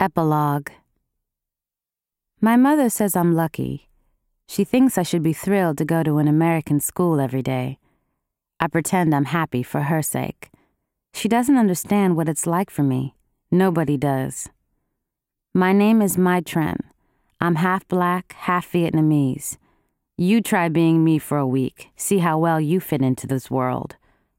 Epilogue. My mother says I'm lucky. She thinks I should be thrilled to go to an American school every day. I pretend I'm happy for her sake. She doesn't understand what it's like for me. Nobody does. My name is Mai Tran. I'm half black, half Vietnamese. You try being me for a week. See how well you fit into this world.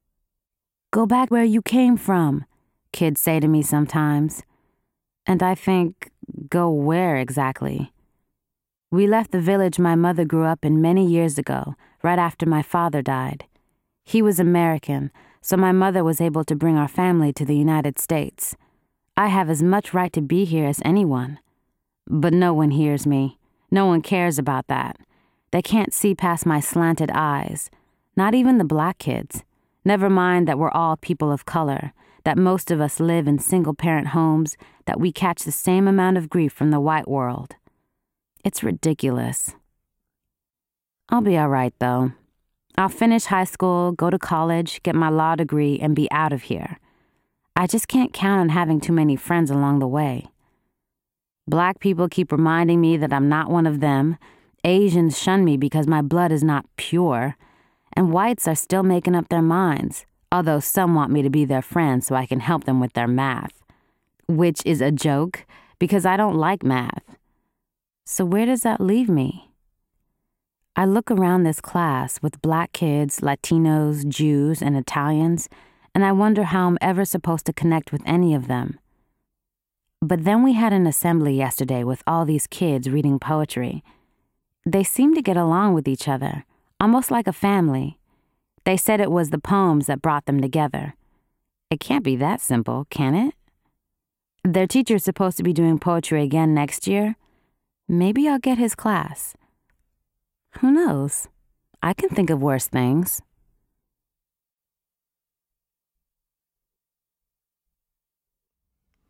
Go back where you came from, kids say to me sometimes. And I think, go where exactly? We left the village my mother grew up in many years ago, right after my father died. He was American, so my mother was able to bring our family to the United States. I have as much right to be here as anyone. But no one hears me. No one cares about that. They can't see past my slanted eyes. Not even the black kids. Never mind that we're all people of color, that most of us live in single-parent homes, that we catch the same amount of grief from the white world. It's ridiculous. I'll be all right, though. I'll finish high school, go to college, get my law degree, and be out of here. I just can't count on having too many friends along the way. Black people keep reminding me that I'm not one of them. Asians shun me because my blood is not pure. And whites are still making up their minds, although some want me to be their friend so I can help them with their math. Which is a joke, because I don't like math. So where does that leave me? I look around this class with black kids, Latinos, Jews, and Italians, and I wonder how I'm ever supposed to connect with any of them. But then we had an assembly yesterday with all these kids reading poetry. They seemed to get along with each other, almost like a family. They said it was the poems that brought them together. It can't be that simple, can it? Their teacher's supposed to be doing poetry again next year. Maybe I'll get his class. Who knows? I can think of worse things.